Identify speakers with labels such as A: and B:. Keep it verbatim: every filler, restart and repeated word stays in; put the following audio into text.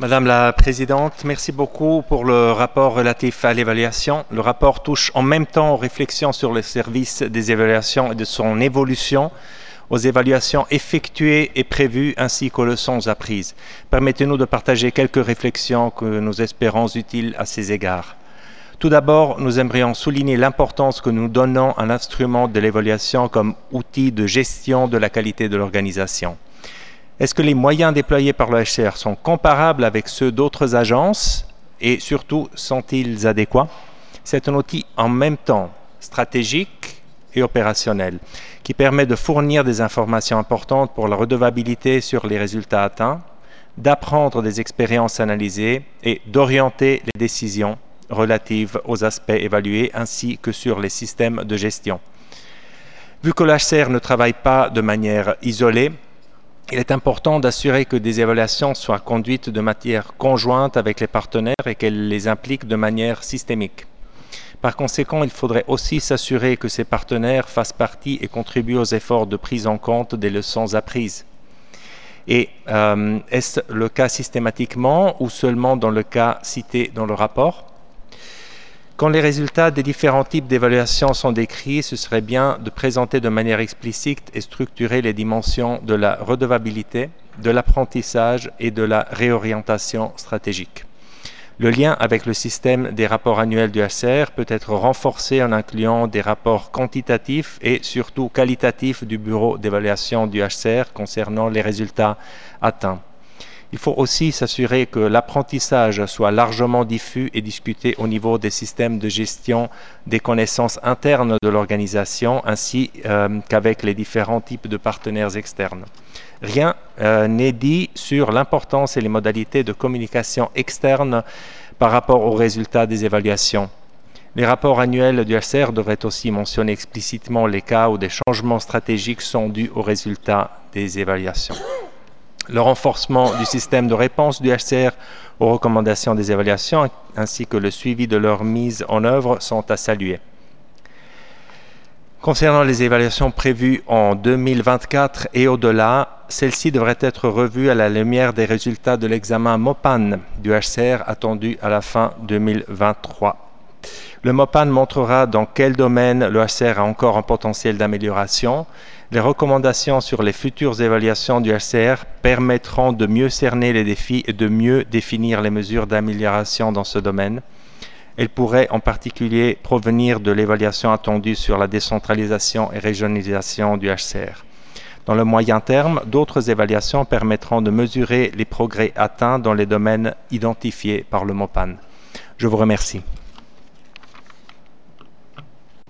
A: Madame la Présidente, merci beaucoup pour le rapport relatif à l'évaluation. Le rapport touche en même temps aux réflexions sur le service des évaluations et de son évolution, aux évaluations effectuées et prévues ainsi qu'aux leçons apprises. Permettez-nous de partager quelques réflexions que nous espérons utiles à ces égards. Tout d'abord, nous aimerions souligner l'importance que nous donnons à l'instrument de l'évaluation comme outil de gestion de la qualité de l'organisation. Est-ce que les moyens déployés par le H C R sont comparables avec ceux d'autres agences et surtout sont-ils adéquats? C'est un outil en même temps stratégique et opérationnel qui permet de fournir des informations importantes pour la redevabilité sur les résultats atteints, d'apprendre des expériences analysées et d'orienter les décisions relatives aux aspects évalués ainsi que sur les systèmes de gestion. Vu que le H C R ne travaille pas de manière isolée, il est important d'assurer que des évaluations soient conduites de manière conjointe avec les partenaires et qu'elles les impliquent de manière systémique. Par conséquent, il faudrait aussi s'assurer que ces partenaires fassent partie et contribuent aux efforts de prise en compte des leçons apprises. Et euh, est-ce le cas systématiquement ou seulement dans le cas cité dans le rapport? Quand les résultats des différents types d'évaluations sont décrits, ce serait bien de présenter de manière explicite et structurée les dimensions de la redevabilité, de l'apprentissage et de la réorientation stratégique. Le lien avec le système des rapports annuels du H C R peut être renforcé en incluant des rapports quantitatifs et surtout qualitatifs du bureau d'évaluation du H C R concernant les résultats atteints. Il faut aussi s'assurer que l'apprentissage soit largement diffus et discuté au niveau des systèmes de gestion des connaissances internes de l'organisation ainsi euh, qu'avec les différents types de partenaires externes. Rien euh, n'est dit sur l'importance et les modalités de communication externe par rapport aux résultats des évaluations. Les rapports annuels du H C R devraient aussi mentionner explicitement les cas où des changements stratégiques sont dus aux résultats des évaluations. Le renforcement du système de réponse du H C R aux recommandations des évaluations ainsi que le suivi de leur mise en œuvre sont à saluer. Concernant les évaluations prévues en deux mille vingt-quatre et au-delà, celles-ci devraient être revues à la lumière des résultats de l'examen MOPAN du H C R attendu à la fin deux mille vingt-trois. Le MOPAN montrera dans quel domaine le H C R a encore un potentiel d'amélioration. Les recommandations sur les futures évaluations du H C R permettront de mieux cerner les défis et de mieux définir les mesures d'amélioration dans ce domaine. Elles pourraient en particulier provenir de l'évaluation attendue sur la décentralisation et régionalisation du H C R. Dans le moyen terme, d'autres évaluations permettront de mesurer les progrès atteints dans les domaines identifiés par le MOPAN. Je vous remercie.